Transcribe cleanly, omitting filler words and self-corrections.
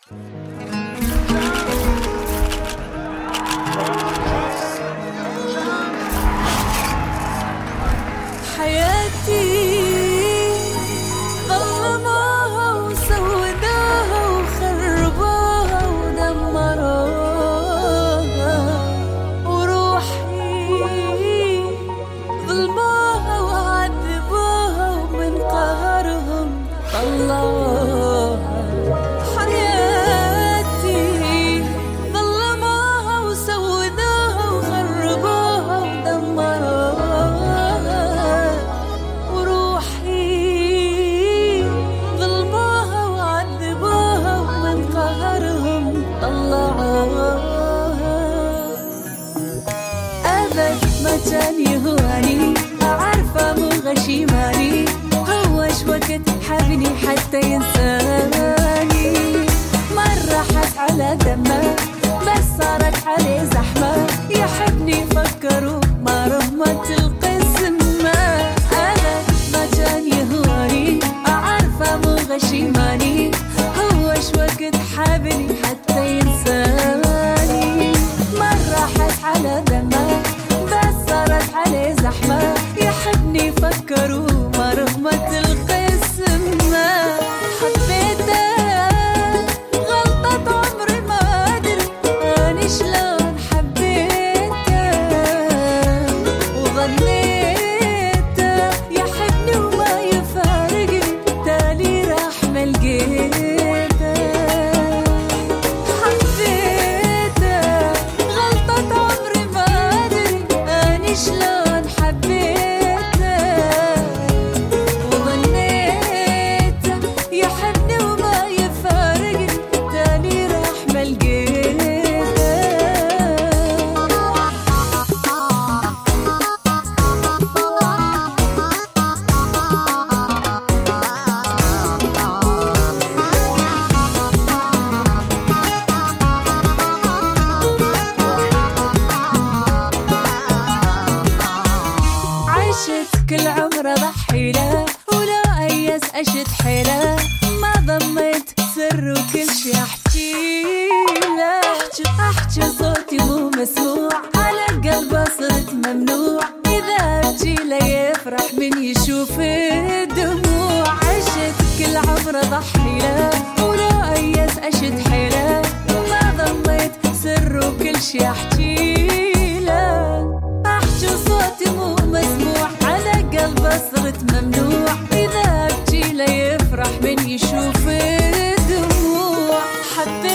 حياتي ظلموها وسودوها وخربوها ودمروها، وروحي ظلموها وعذبوها ومن قهرهم طلعوها. حياتي ظلموها وسودوها وخربوها ودمروها، وروحي ظلموها وعذبوها ومن قهرهم طلعوها. أبد ما كان يهواني، أعرفه مو غشيماني، هوش وقت حبني حتى ينساني. مرة حس على دمه بس صارت عليه زحمة، يحبني فكروا ما رحمة القسمة. أبد ما كان يهواني، أعرفه مو غشيماني، هوش وقت حبني حتى ينساني. مرة حس على دمه بس صارت عليه زحمة، يحبني فكروا ما رحمة القسمة. حبيته غلطة عمري ما أدري أنا شلون حبيته، وظنيته يحبني وما يفارقني، تالي راح ما لقيته. حبيته غلطة عمري ما أدري أنا شلون حبيته، وظنيته يحبني وما يفارقني، تالي راح ما لقيته. عشت كل عمر ضحي له، ولا أيس أشد حيله، ما ضميت سر وكل شي أحكي له. أحكي صوتي مو مسموع، على قلبه صرت ممنوع، إذا أبكي له يفرح من يشوف الدموع. عشت كل عمر ضحي له، ولا أيس أشد حيله، ما ضميت سر وكل شي أحكي له. أحكي صوتي مو مسموع، على قلبه صرت ممنوع، إذا أبكي له يفرح من يشوف الدموع. حبيت